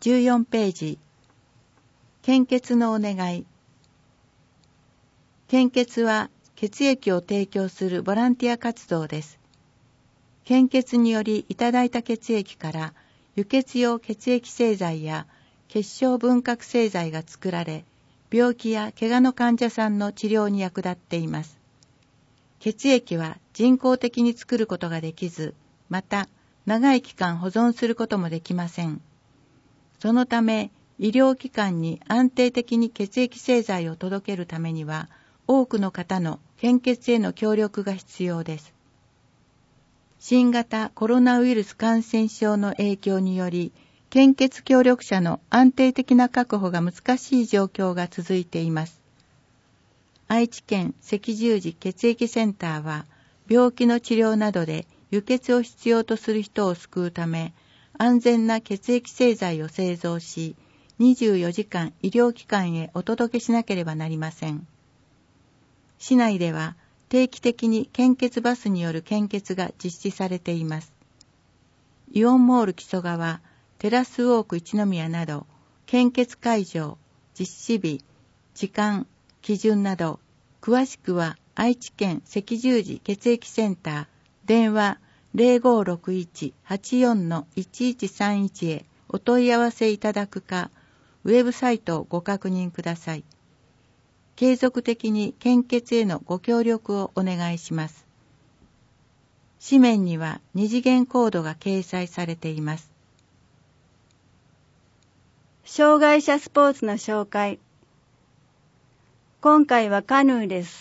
14ページ。献血のお願い。献血は血液を提供するボランティア活動です。献血によりいただいた血液から輸血用血液製剤や血小分核製剤が作られ、病気や怪我の患者さんの治療に役立っています。血液は人工的に作ることができず、また長い期間保存することもできません。そのため、医療機関に安定的に血液製剤を届けるためには、多くの方の献血への協力が必要です。新型コロナウイルス感染症の影響により、献血協力者の安定的な確保が難しい状況が続いています。愛知県赤十字血液センターは、病気の治療などで輸血を必要とする人を救うため、安全な血液製剤を製造し、24時間医療機関へお届けしなければなりません。市内では定期的に献血バスによる献血が実施されています。イオンモール木曽川、テラスウォーク一宮など、献血会場、実施日、時間、基準など、詳しくは愛知県赤十字血液センター、電話 0561-84-1131 へお問い合わせいただくか、ウェブサイトをご確認ください。継続的に献血へのご協力をお願いします。紙面には二次元コードが掲載されています。 障害者スポーツの紹介。今回はカヌーです。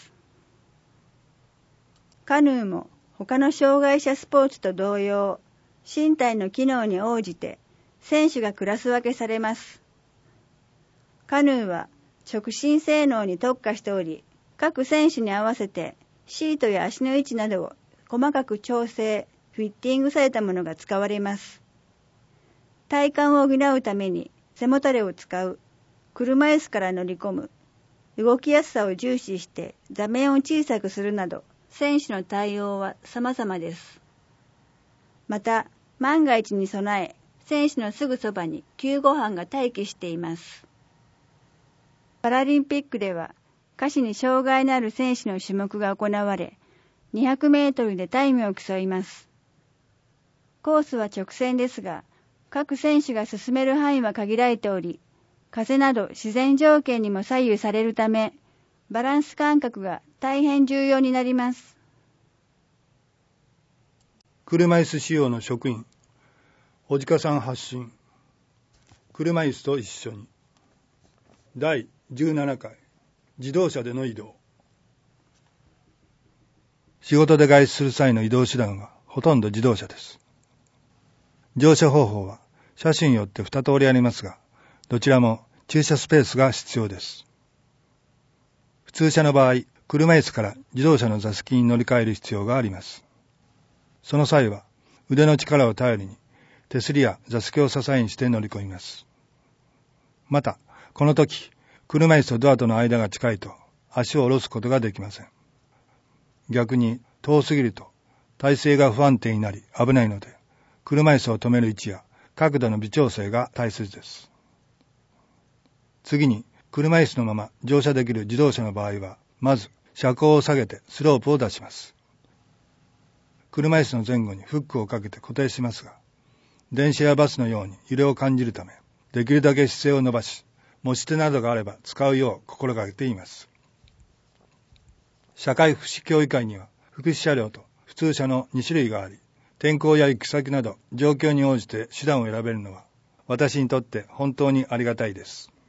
カヌーも他の障害者スポーツと同様、身体の機能に応じて選手がクラス分けされます。カヌーは直進性能に特化しており、各選手に合わせてシートや足の位置などを細かく調整、フィッティングされたものが使われます。体幹を補うために背もたれを使う、車椅子から乗り込む、動きやすさを重視して座面を小さくするなど、選手の対応は様々です。また、万が一に備え、選手のすぐそばに救護班が待機しています。パラリンピックでは、下肢に障害のある選手の種目が行われ、200メートルでタイムを競います。コースは直線ですが、各選手が進める範囲は限られており、風など自然条件にも左右されるため、バランス感覚が大変重要になります。 車椅子仕様の職員、小鹿さん発信。車椅子と一緒に。第17回自動車での移動。仕事で外出する際の移動手段はほとんど自動車です。乗車方法は車種によって2通りありますが、どちらも駐車スペースが必要です。普通車の場合、車椅子から自動車の座席に乗り換える必要があります。その際は腕の力を頼りに手すりや座席を支えにして乗り込みます。また、この時、車椅子とドアとの間が近いと足を下ろすことができません。逆に遠すぎると体勢が不安定になり危ないので、車椅子を止める位置や角度の微調整が大切です。次に、車椅子のまま乗車できる自動車の場合は、まず車高を下げてスロープを出します。車椅子の前後にフックをかけて固定しますが、電車やバスのように揺れを感じるため、できるだけ姿勢を伸ばし、持ち手などがあれば使うよう心がけています。社会福祉協議会には福祉車両と普通車の2種類があり、天候や行き先など状況に応じて手段を選べるのは私にとって本当にありがたいです。